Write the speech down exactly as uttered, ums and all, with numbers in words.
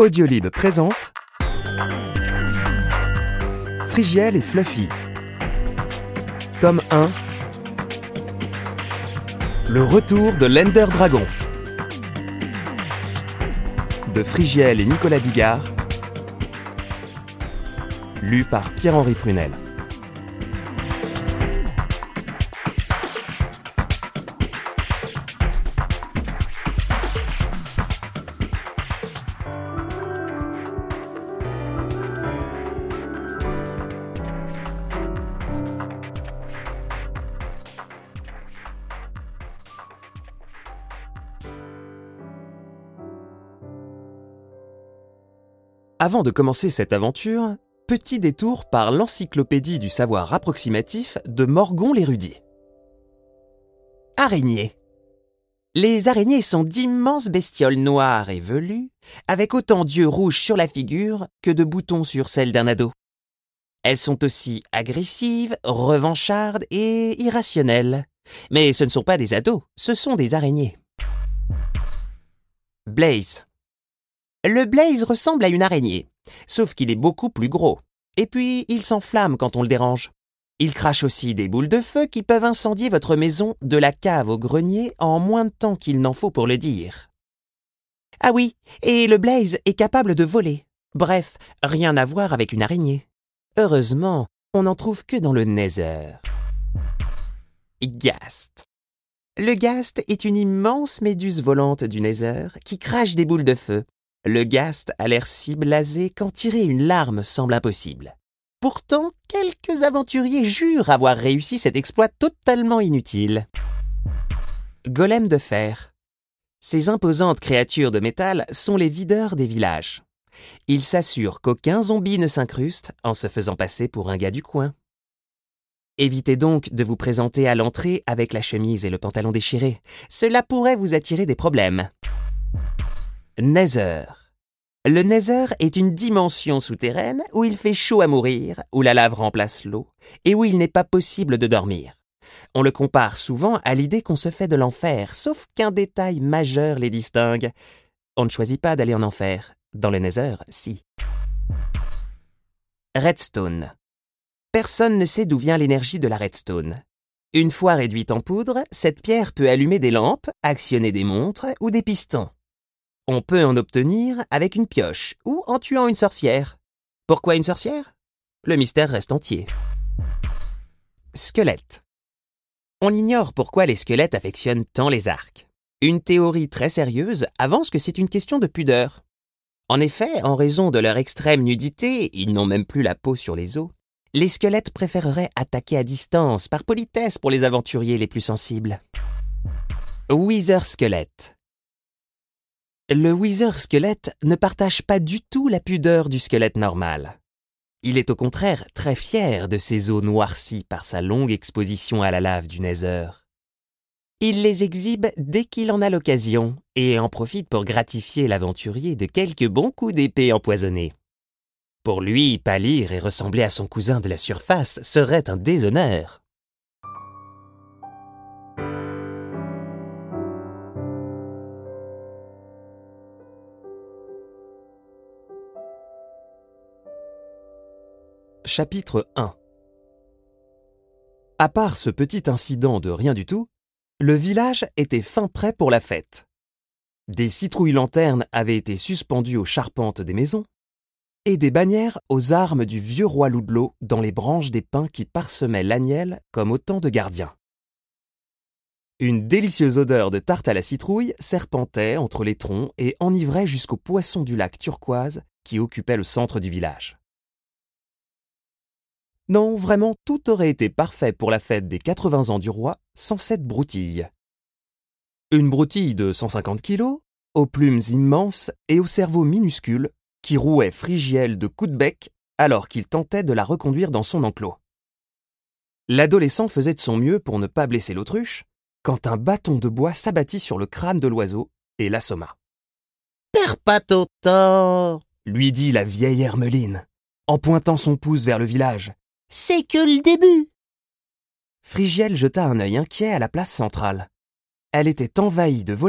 Audiolib présente Frigiel et Fluffy. Tome un. Le retour de l'Ender Dragon. De Frigiel et Nicolas Digard. Lu par Pierre-Henri Prunel. Avant de commencer cette aventure, petit détour par l'encyclopédie du savoir approximatif de Morgon l'érudit. Araignées. Les araignées sont d'immenses bestioles noires et velues, avec autant d'yeux rouges sur la figure que de boutons sur celle d'un ado. Elles sont aussi agressives, revanchardes et irrationnelles. Mais ce ne sont pas des ados, ce sont des araignées. Blaze. Le Blaze ressemble à une araignée, sauf qu'il est beaucoup plus gros. Et puis, il s'enflamme quand on le dérange. Il crache aussi des boules de feu qui peuvent incendier votre maison de la cave au grenier en moins de temps qu'il n'en faut pour le dire. Ah oui, et le Blaze est capable de voler. Bref, rien à voir avec une araignée. Heureusement, on n'en trouve que dans le Nether. Ghast. Le Ghast est une immense méduse volante du Nether qui crache des boules de feu. Le Ghast a l'air si blasé qu'en tirer une larme semble impossible. Pourtant, quelques aventuriers jurent avoir réussi cet exploit totalement inutile. Golem de fer. Ces imposantes créatures de métal sont les videurs des villages. Ils s'assurent qu'aucun zombie ne s'incruste en se faisant passer pour un gars du coin. Évitez donc de vous présenter à l'entrée avec la chemise et le pantalon déchirés. Cela pourrait vous attirer des problèmes. Nether. Le Nether est une dimension souterraine où il fait chaud à mourir, où la lave remplace l'eau et où il n'est pas possible de dormir. On le compare souvent à l'idée qu'on se fait de l'enfer, sauf qu'un détail majeur les distingue. On ne choisit pas d'aller en enfer. Dans le Nether, si. Redstone. Personne ne sait d'où vient l'énergie de la redstone. Une fois réduite en poudre, cette pierre peut allumer des lampes, actionner des montres ou des pistons. On peut en obtenir avec une pioche ou en tuant une sorcière. Pourquoi une sorcière? Le mystère reste entier. Squelette. On ignore pourquoi les squelettes affectionnent tant les arcs. Une théorie très sérieuse avance que c'est une question de pudeur. En effet, en raison de leur extrême nudité, ils n'ont même plus la peau sur les os, les squelettes préféreraient attaquer à distance par politesse pour les aventuriers les plus sensibles. Wither squelette. Le Wither squelette ne partage pas du tout la pudeur du squelette normal. Il est au contraire très fier de ses os noircis par sa longue exposition à la lave du Nether. Il les exhibe dès qu'il en a l'occasion et en profite pour gratifier l'aventurier de quelques bons coups d'épée empoisonnés. Pour lui, pâlir et ressembler à son cousin de la surface serait un déshonneur. Chapitre un. À part ce petit incident de rien du tout, le village était fin prêt pour la fête. Des citrouilles-lanternes avaient été suspendues aux charpentes des maisons et des bannières aux armes du vieux roi Loudlot dans les branches des pins qui parsemaient l'agnelle comme autant de gardiens. Une délicieuse odeur de tarte à la citrouille serpentait entre les troncs et enivrait jusqu'aux poissons du lac turquoise qui occupait le centre du village. Non, vraiment, tout aurait été parfait pour la fête des quatre-vingts ans du roi sans cette broutille. Une broutille de cent cinquante kilos, aux plumes immenses et au cerveau minuscule, qui rouait Frigiel de coups de bec alors qu'il tentait de la reconduire dans son enclos. L'adolescent faisait de son mieux pour ne pas blesser l'autruche, quand un bâton de bois s'abattit sur le crâne de l'oiseau et l'assomma. « Perds pas ton temps !» lui dit la vieille Hermeline, en pointant son pouce vers le village. C'est que le début. Frigiel jeta un œil inquiet à la place centrale. Elle était envahie de volets